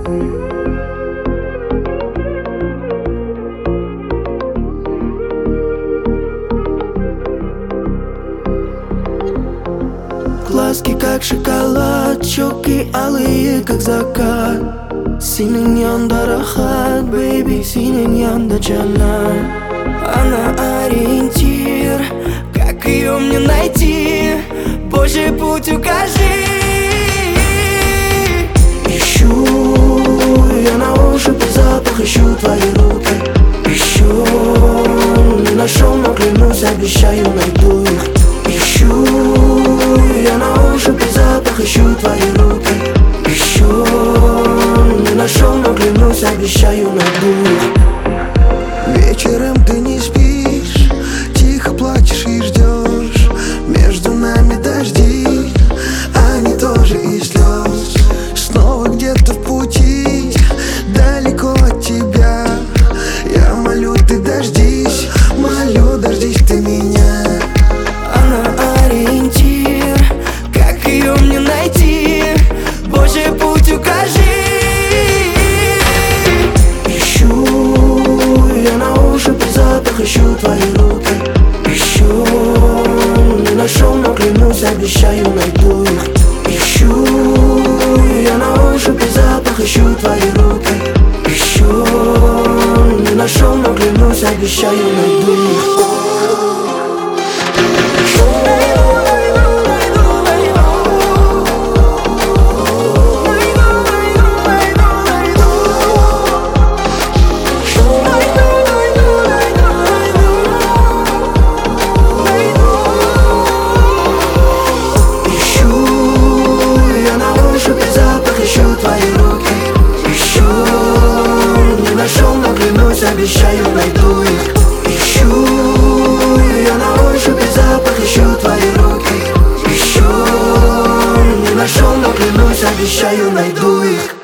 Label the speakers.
Speaker 1: Глазки как шоколад, щеки алые как закат. Синен янда рахат, бэйби, синен янда джаннат. Она ориентир, как ее мне найти? Божий путь укажи. Ищу я на ощупь запах, ищу твои руки. Ищу, не нашел, но клянусь, обещаю, найду их. Ищу я на ощупь запах, ищу твои руки. Ищу, не нашел, но клянусь, обещаю, найду их.
Speaker 2: Вечером ты не спишь, тихо плачешь и ждешь. Между нами дожди, они тоже и слез. Снова где-то в пути, далеко от тебя. Я молю, ты дождись, молю, дождись ты меня.
Speaker 1: Она ориентир, как ее мне найти? Божий путь укажи. Ищу я на ощупь запах, ищу твои руки. Ищу, не нашел, но клянусь, обещаю, найду их. Ищу я на ощупь запах, ищу твои руки. Ищу, не нашел, но клянусь, обещаю, найду их. Обещаю, найду их. Ищу я на ощупь запах, ищу твои руки. Ищу, не нашел, но клянусь, обещаю, найду их.